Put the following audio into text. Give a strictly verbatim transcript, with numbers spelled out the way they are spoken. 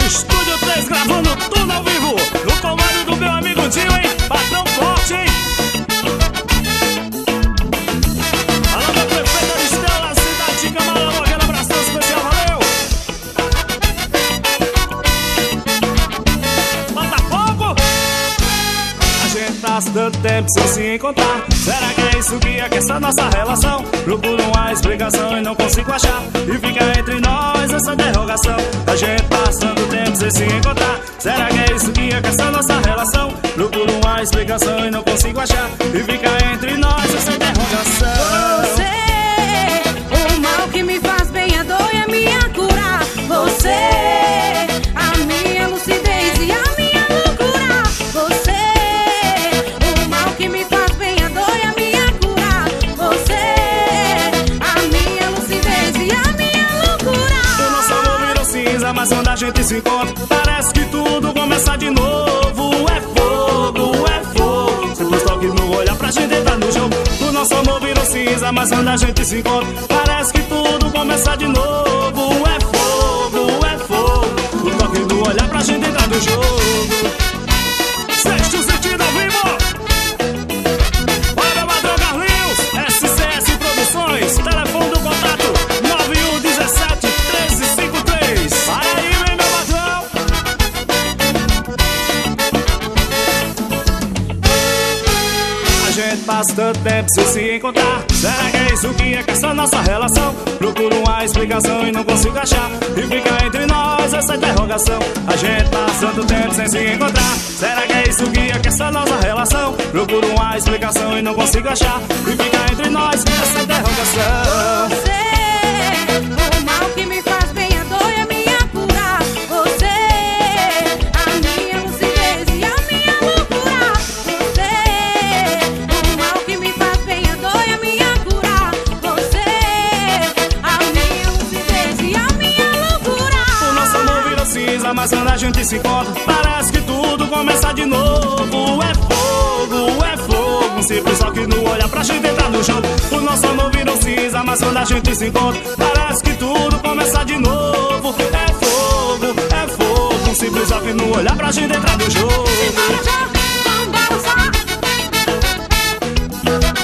Estúdio três gravando tudo ao vivo, no comando do meu amigo Dinho, hein? Patrão forte, hein? Alô, meu prefeito Aristela, cidade de Camarão, aquele abração especial, valeu! Bota fogo! A gente passa tanto tempo sem se encontrar. Será que é isso que aquece a nossa relação? Procuro uma explicação e não consigo achar, e fica entre nós essa interrogação. A gente passando tempo sem se encontrar. Será que é isso que aquece a nossa relação? Procuro uma explicação e não consigo achar, e fica entre nós essa interrogação. Você, o mal que me faz bem, a dor e a minha cura. Você, a minha lucidez e a minha loucura. Você, o mal que me faz bem, a dor e a minha cura. Você, a minha lucidez e a minha loucura. O nosso amor virou cinza, mas quando a gente se encontra, parece que tudo começa de novo. É fogo, é fogo. Simples toque no olhar pra gente entrar no jogo. O nosso amor virou cinza, mas quando a gente se encontra, parece que tudo começa de novo. É fogo, é fogo. O toque no olhar pra gente entrar no jogo. Sexto sentido ao vivo. Bora, meu padrão Carlinhos, S C S Produções. Telefone do contato nove um um sete, treze cinquenta e três. Para aí, vem, meu patrão. A gente passa tanto tempo sem se encontrar. Será que é isso que aquece a nossa relação? Procuro uma explicação e não consigo achar, e fica entre nós essa interrogação. A gente passa tanto tempo sem se encontrar. Será que é isso que aquece a nossa relação? Procuro uma explicação e não consigo achar, e fica entre nós essa interrogação. Você, o mal que me faz bem, a dor e a minha cura. Você, a minha lucidez e a minha loucura. Você, o mal que me faz bem, a dor e a minha cura. Você, a minha lucidez e a minha loucura. O nosso amor virou cinza, mas quando a gente se encontra, parece que tudo começa de novo. É fogo, é fogo. Um simples toque no olhar pra gente entrar no jogo. O nosso amor virou cinza, mas quando a gente se encontra, parece que tudo começa de novo. É fogo, é fogo. Um simples toque no olhar pra gente entrar no jogo. Bora já, vamos balançar.